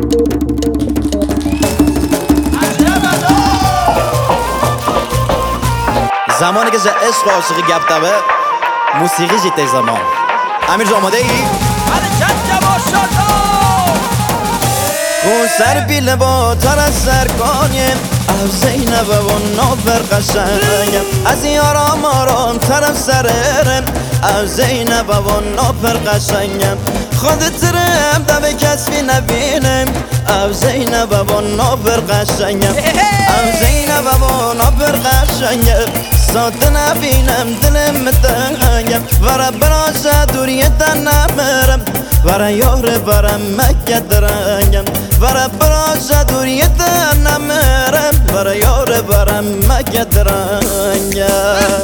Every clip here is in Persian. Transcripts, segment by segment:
زمانی که ز عشق و عاشقی گپ دوه موسیقی جیته زمان. امیر جا آماده ای؟ اون سر بیله با تر از سرکانیم او زینب و نافر قشنگم از یارم آرام طرف سررم او زینب و نافر قشنگم خودت رم دو کسی نبینم او زینب و نافر قشنگم او زینب و نافر قشنگم ساده نبینم دلم متنگم ورا براشا دوریتن نمرم ورا یار برم مکه درنگم ورا براشا دوریتن نمرم ورا یار برم مکه درنگم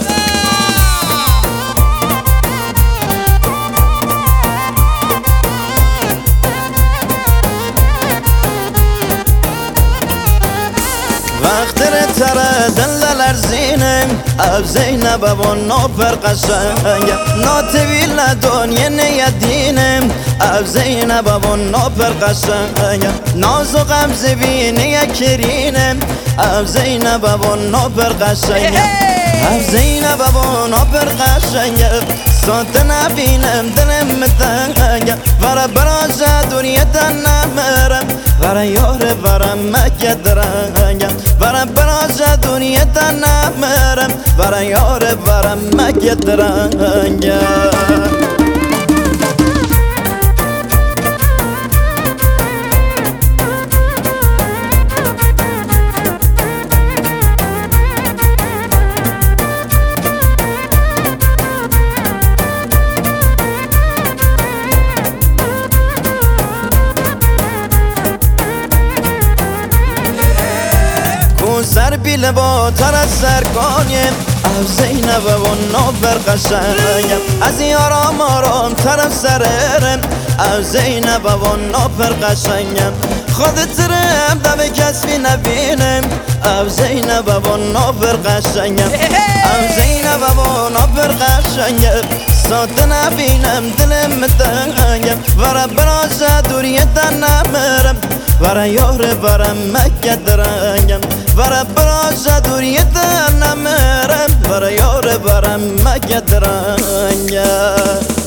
وقت تره دل لرزینم او زینب و نافر قشنگم ناتویل دنیا نیدینم او زینب و نافر قشنگم ناز و غمز بینی کرینم او زینب و نافر قشنگم او زینب و نافر قشنگم ساده نبینم دلم متنگم ورا براش دنیتن نمرم ورا یار برم مکه درنگم ورا براش دنیتن نمرم ورا یار برم مکه درنگم سر بیله با تر از سرکانیم او زینب و نافر قشنگم از یارم آرام طرف سررم او زینب و نافر قشنگم خودت رم دو کسی نبینم او زینب و نافر قشنگم او زینب و نافر قشنگم ساده نبینم دلم متنگم ورا براش دوریتن نمرم ورا یار برم مکه درنگم ورا براش دوریتن نمرم ورا یار برم مکه درنگم